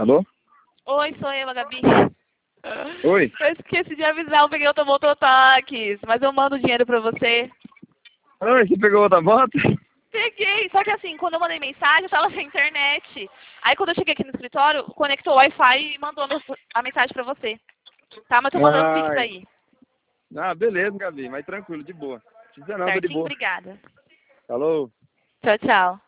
Alô? Oi, sou eu, a Gabi. Oi? Eu esqueci de avisar, eu peguei outro mototáxi, mas eu mando dinheiro pra você. Oi, você pegou outra moto? Peguei, só que assim, quando eu mandei mensagem, eu tava sem internet. Aí quando eu cheguei aqui no escritório, conectou o Wi-Fi e mandou a mensagem pra você. Tá, mas tô mandando o Pix Ai. aí. Ah, beleza, Gabi, mas tranquilo, de boa. Precisa não, tô de Certinho? boa. Obrigada. Falou. Tchau, tchau.